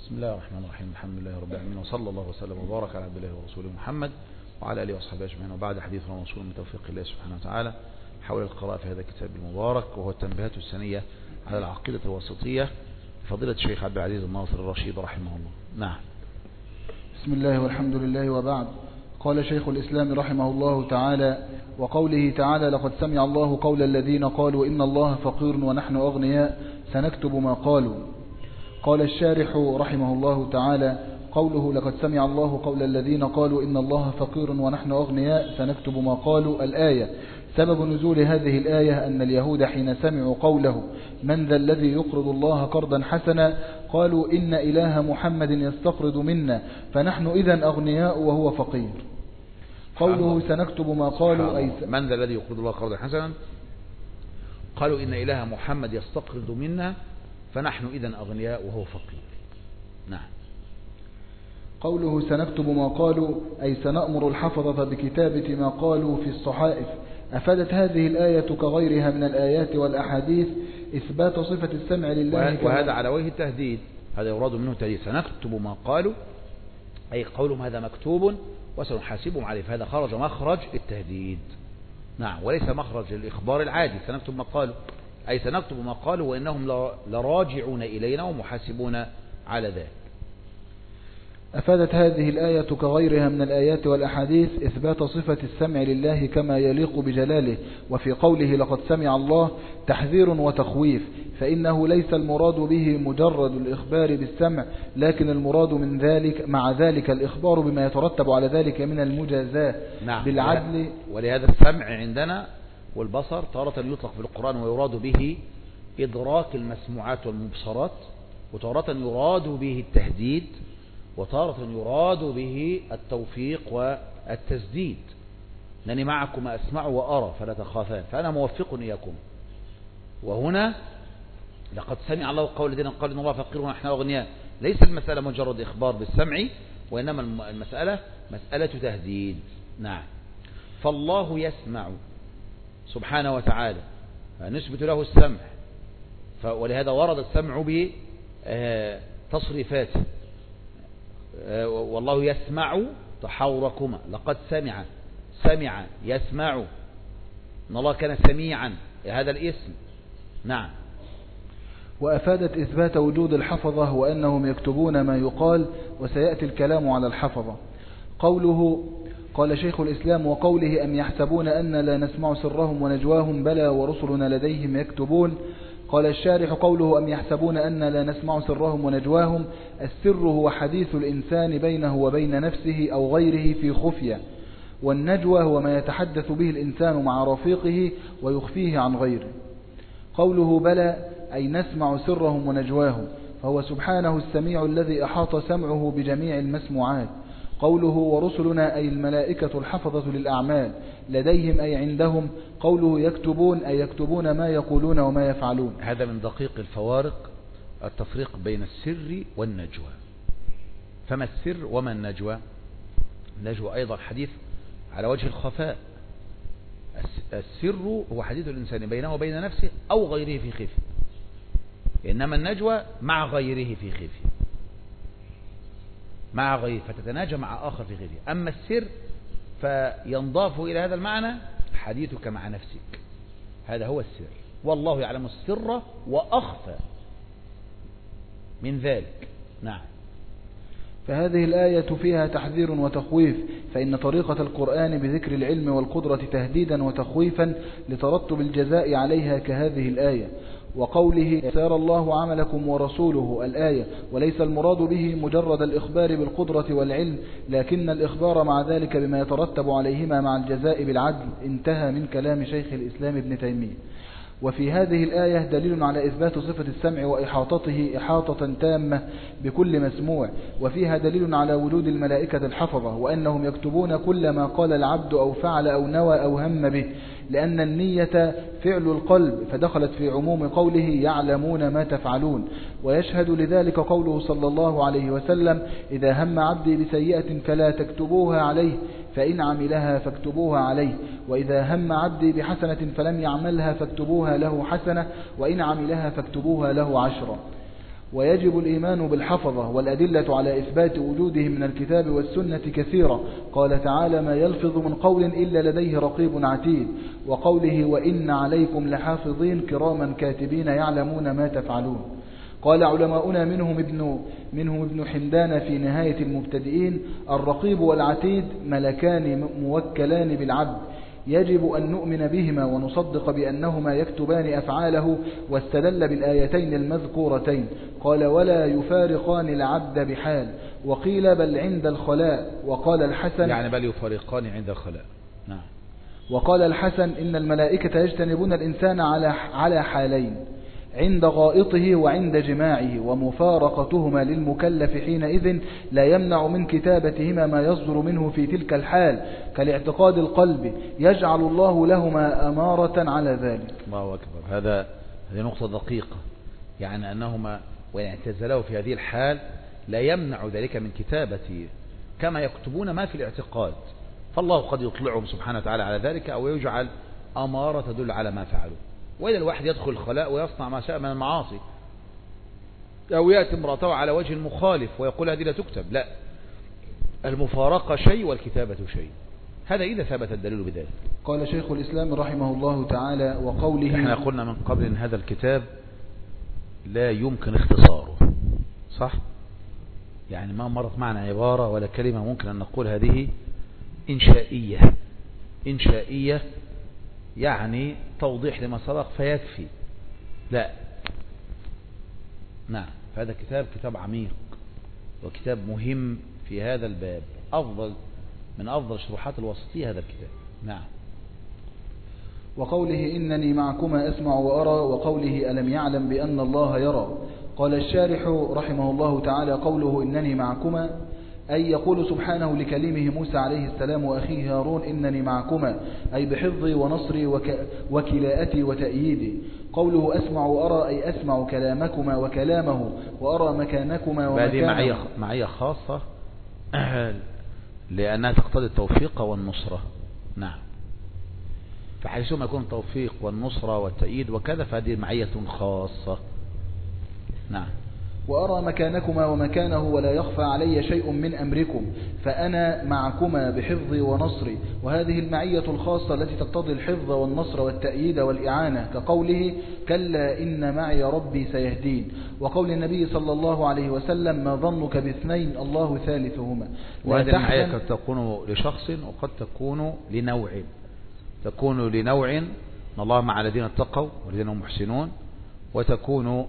بسم الله الرحمن الرحيم. الحمد لله رب العالمين، وصلى الله وسلم وبارك على عبد الله ورسوله محمد وعلى آله وصحبه أجمعين. وبعد، حديثنا موصول من توفيق الله سبحانه وتعالى حول القراءة في هذا الكتاب المبارك، وهو التنبيهات السنية على العقيدة الوسطية، فضيلة الشيخ عبد العزيز الناصر الرشيد رحمه الله. نعم. بسم الله والحمد لله وبعد. قال شيخ الإسلام رحمه الله تعالى: وقوله تعالى: لقد سمع الله قول الذين قالوا إن الله فقير ونحن أغنياء سنكتب ما قالوا. قال الشارح رحمه الله تعالى: قوله لقد سمع الله قول الذين قالوا إن الله فقير ونحن أغنياء سنكتب ما قالوا. الآية. سبب نزول هذه الآية أن اليهود حين سمعوا قوله من ذا الذي يقرض الله قرضا حسنا قالوا إن إله محمد يستقرض منا فنحن إذن أغنياء وهو فقير. قوله سنكتب ما قالوا أي من ذا الذي يقرض الله قرضا حسنا قالوا إن إله محمد يستقرض منا فنحن إذن أغنياء وهو فقير. نعم. قوله سنكتب ما قالوا أي سنأمر الحفظة بكتابة ما قالوا في الصحائف. أفادت هذه الآية كغيرها من الآيات والأحاديث إثبات صفة السمع لله، وهذا على وجه التهديد، هذا يراد منه التهديد. سنكتب ما قالوا أي قولهم هذا مكتوب وسنحاسبهم عليه، فهذا خرج مخرج التهديد. نعم، وليس مخرج الإخبار العادي. سنكتب ما قالوا أي سنكتب ما قالوا وإنهم لراجعون إلينا ومحاسبون على ذلك. أفادت هذه الآية كغيرها من الآيات والأحاديث إثبات صفة السمع لله كما يليق بجلاله. وفي قوله لقد سمع الله تحذير وتخويف، فإنه ليس المراد به مجرد الإخبار بالسمع، لكن المراد من ذلك مع ذلك الإخبار بما يترتب على ذلك من المجازاة. نعم. بالعدل. ولهذا السمع عندنا والبصر تارة يطلق في القرآن ويراد به إدراك المسموعات والمبصرات، وتارة يراد به التهديد، وتارة يراد به التوفيق والتسديد. لأني معكم أسمع وأرى فلا تخافان، فأنا موفق إياكم. وهنا لقد سمع الله قول الذين قالوا إن الله فقير ونحن أغنياء، ليس المسألة مجرد إخبار بالسمع، وإنما المسألة مسألة تهديد. نعم. فالله يسمع سبحانه وتعالى، نثبت له السمع، ولهذا ورد السمع بتصريفاته. والله يسمع تحاوركما، لقد سمع يسمع، إن الله كان سميعا، هذا الاسم. نعم. وأفادت إثبات وجود الحفظة وأنهم يكتبون ما يقال، وسيأتي الكلام على الحفظة. قوله قال شيخ الإسلام: وقوله أم يحسبون أن لا نسمع سرهم ونجواهم بلى ورسلنا لديهم يكتبون. قال الشارح: قوله أم يحسبون أن لا نسمع سرهم ونجواهم، السر هو حديث الإنسان بينه وبين نفسه أو غيره في خفية، والنجوى هو ما يتحدث به الإنسان مع رفيقه ويخفيه عن غيره. قوله بلى أي نسمع سرهم ونجواهم، فهو سبحانه السميع الذي أحاط سمعه بجميع المسموعات. قوله ورسلنا أي الملائكة الحفظة للأعمال، لديهم أي عندهم. قوله يكتبون أي يكتبون ما يقولون وما يفعلون. هذا من دقيق الفوارق، التفريق بين السر والنجوى. فما السر وما النجوى؟ النجوى أيضا حديث على وجه الخفاء. السر هو حديث الإنسان بينه وبين نفسه أو غيره في خفية، إنما النجوى مع غيره في خفية، مع غيره، فتتناجى مع آخر في غيره. أما السر فينضاف إلى هذا المعنى حديثك مع نفسك، هذا هو السر. والله يعلم السر وأخفى من ذلك. نعم. فهذه الآية فيها تحذير وتخويف، فإن طريقة القرآن بذكر العلم والقدرة تهديدا وتخويفا لترتب الجزاء عليها كهذه الآية. وقوله سيرى الله عملكم ورسوله، الآية. وليس المراد به مجرد الإخبار بالقدرة والعلم، لكن الإخبار مع ذلك بما يترتب عليهما مع الجزاء بالعدل. انتهى من كلام شيخ الإسلام ابن تيمية. وفي هذه الآية دليل على إثبات صفة السمع وإحاطته إحاطة تامة بكل مسموع، وفيها دليل على وجود الملائكة الحفظة، وأنهم يكتبون كل ما قال العبد أو فعل أو نوى أو هم به، لأن النية فعل القلب، فدخلت في عموم قوله يعلمون ما تفعلون. ويشهد لذلك قوله صلى الله عليه وسلم: إذا هم عبدي بسيئة فلا تكتبوها عليه، فإن عملها فاكتبوها عليه، وإذا هم عبدي بحسنة فلم يعملها فاكتبوها له حسنة، وإن عملها فاكتبوها له 10. ويجب الإيمان بالحفظة، والأدلة على إثبات وجودهم من الكتاب والسنة كثيرة. قال تعالى: ما يلفظ من قول إلا لديه رقيب عتيد. وقوله: وإن عليكم لحافظين كراما كاتبين يعلمون ما تفعلون. قال علماؤنا منهم ابن حمدان في نهاية المبتدئين: الرقيب والعتيد ملكان موكلان بالعبد، يجب أن نؤمن بهما ونصدق بأنهما يكتبان أفعاله، واستدل بالآيتين المذكورتين. قال: ولا يفارقان العبد بحال. وقيل: بل عند الخلاء. وقال الحسن يعني بل يفارقان عند الخلاء. نعم. وقال الحسن: إن الملائكة يجتنبون الإنسان على حالين: عند غائطه وعند جماعه، ومفارقتهما للمكلف حينئذ لا يمنع من كتابتهما ما يصدر منه في تلك الحال، كالاعتقاد القلب، يجعل الله لهما أمارة على ذلك. الله أكبر. هذه نقطة دقيقة، يعني أنهما وإن اعتزلوا في هذه الحال لا يمنع ذلك من كتابته كما يكتبون ما في الاعتقاد، فالله قد يطلعهم سبحانه وتعالى على ذلك، أو يجعل أمارة تدل على ما فعلوا. وإذا الواحد يدخل الخلاء ويصنع ما شاء من المعاصي، أو يأتي امرأته على وجه مخالف ويقول هذه لا تكتب، لا، المفارقة شيء والكتابة شيء، هذا إذا ثبت الدليل بذلك. قال شيخ الإسلام رحمه الله تعالى: وقوله، احنا قلنا من قبل ان هذا الكتاب لا يمكن اختصاره، صح؟ يعني ما مرت معنا عبارة ولا كلمة ممكن أن نقول هذه إنشائية يعني توضيح لما سبق فيكفي، لا. نعم، فهذا كتاب عميق وكتاب مهم في هذا الباب، من أفضل شروحات الوسطية هذا الكتاب. نعم. وقوله: إنني معكما أسمع وأرى. وقوله: ألم يعلم بأن الله يرى. قال الشارح رحمه الله تعالى: قوله إنني معكما أي يقول سبحانه لكلمه موسى عليه السلام وأخيه هارون: إنني معكما، أي بحفظي ونصري وكلاءتي وتأييدي. قوله أسمع وأرى أي أسمع كلامكما وكلامه، وأرى مكانكما ومكانه. هذه معية خاصة لأنها تقتضي التوفيق والنصرة. نعم، فحيثما يكون التوفيق والنصرة والتأييد وكذا فهذه معية خاصة. نعم. وأرى مكانكما ومكانه ولا يخفى علي شيء من أمركم، فأنا معكما بحفظي ونصري. وهذه المعية الخاصة التي تقتضي الحفظ والنصر والتأييد والإعانة، كقوله: كلا إن معي ربي سيهدين. وقول النبي صلى الله عليه وسلم: ما ظنك باثنين الله ثالثهما. وهذه المعية قد تكون لشخص وقد تكون لنوع. تكون لنوع إن الله مع الذين اتقوا والذين هم محسنون، وتكون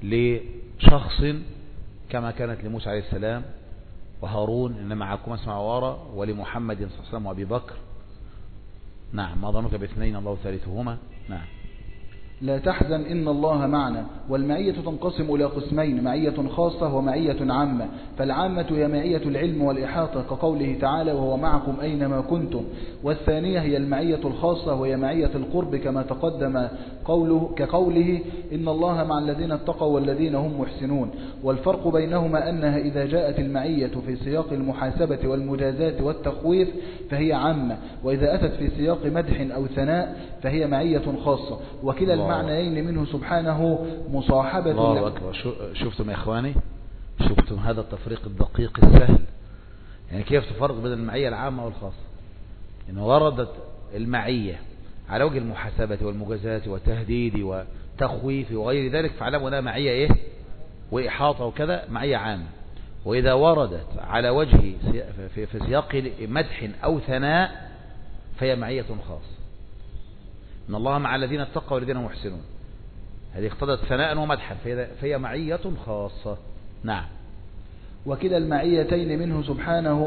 لشخص كما كانت لموسى عليه السلام وهارون: إن معكم اسمع وارى، ولمحمد صلى الله عليه وسلم وأبي بكر. نعم، ما ظنك باثنين الله ثالثهما. نعم. لا تحزن إن الله معنا. والمعية تنقسم إلى قسمين: معية خاصة ومعية عامة. فالعامة هي معية العلم والإحاطة، كقوله تعالى: وهو معكم أينما كنتم. والثانية هي المعية الخاصة وهي معية القرب، كما تقدم كقوله: إن الله مع الذين اتقوا والذين هم محسنون. والفرق بينهما أنها إذا جاءت المعية في سياق المحاسبة والمجازات والتخويف فهي عامة، وإذا أتت في سياق مدح أو ثناء فهي معية خاصة. وكلا المعنيين منه سبحانه مصاحبة. الله أكبر. شفتم يا إخواني؟ شفتم هذا التفريق الدقيق السهل؟ يعني كيف تفرق بين المعية العامة والخاصة؟ إنه وردت المعية على وجه المحاسبة والمجازات والتهديد وتخويف وغير ذلك، فعلموا أنها معية إيه؟ وإحاطة وكذا، معية عامة. وإذا وردت على وجه في سياق مدح أو ثناء فهي معية خاصة. إن الله مع الذين اتقوا والذين هم محسنون، هذه اقتضت ثناء ومدحا، فهي معية خاصة. نعم. وكلا المعيتين منه سبحانه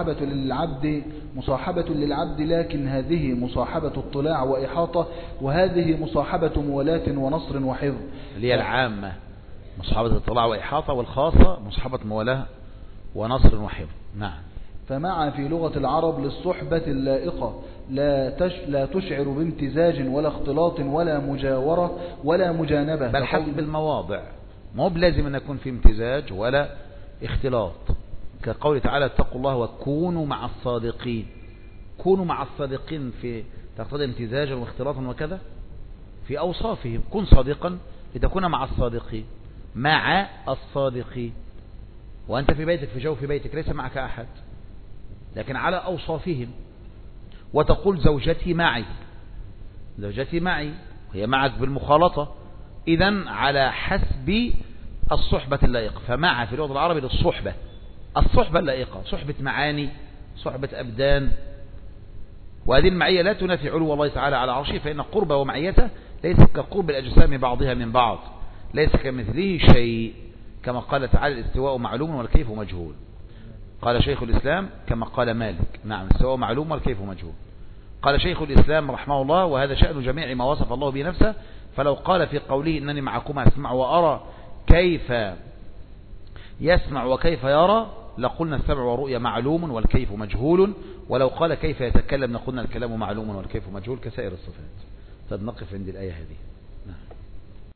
مصاحبة للعبد، لكن هذه مصاحبة اطلاع وإحاطة، وهذه مصاحبة موالاة ونصر وحفظ. اللي هي العامة مصاحبة اطلاع وإحاطة، والخاصة مصاحبة موالاة ونصر وحفظ. نعم. فمع في لغة العرب للصحبة اللائقة، لا تشعر بامتزاج ولا اختلاط ولا مجاورة ولا مجانبة، بل حسب المواضع، مو بلازم أن يكون في امتزاج ولا اختلاط، كقول تعالى: اتقوا الله وكونوا مع الصادقين. كونوا مع الصادقين في تقتضي امتزاجا واختلاطا وكذا في أوصافهم. كن صادقا لتكون مع الصادقين، مع الصادقين. وأنت في بيتك، في جوف بيتك، ليس معك أحد، لكن على أوصافهم. وتقول زوجتي معي، زوجتي معي، هي معك بالمخالطة. إذن على حسب الصحبة اللائقة. فمع في اللغة العربية للصحبة، الصحبة اللائقة، صحبة معاني، صحبة أبدان. وهذه المعية لا تنافي علو الله تعالى على عرشه، فإن قرب ومعيته ليس كقرب الأجسام بعضها من بعض، ليس كمثله شيء، كما قال تعالى الاستواء معلوم والكيف مجهول. قال شيخ الإسلام كما قال مالك، نعم الاستواء معلوم والكيف مجهول. قال شيخ الإسلام رحمه الله: وهذا شأن جميع ما وصف الله به نفسه، فلو قال في قوله إنني معكما أسمع وأرى كيف يسمع وكيف يرى لقلنا السمع والرؤيا معلوم والكيف مجهول، ولو قال كيف يتكلم لقلنا الكلام معلوم والكيف مجهول كسائر الصفات. طب نقف عند الآية هذه.